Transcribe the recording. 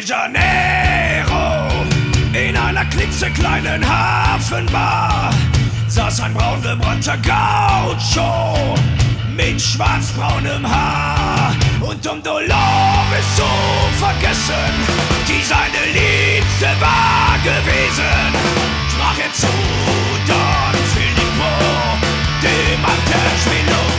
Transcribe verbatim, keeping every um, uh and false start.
Janeiro, in einer klitzekleinen Hafenbar, saß ein braungebrannter Gaucho mit schwarzbraunem Haar. Und um Dolores zu vergessen, die seine Lied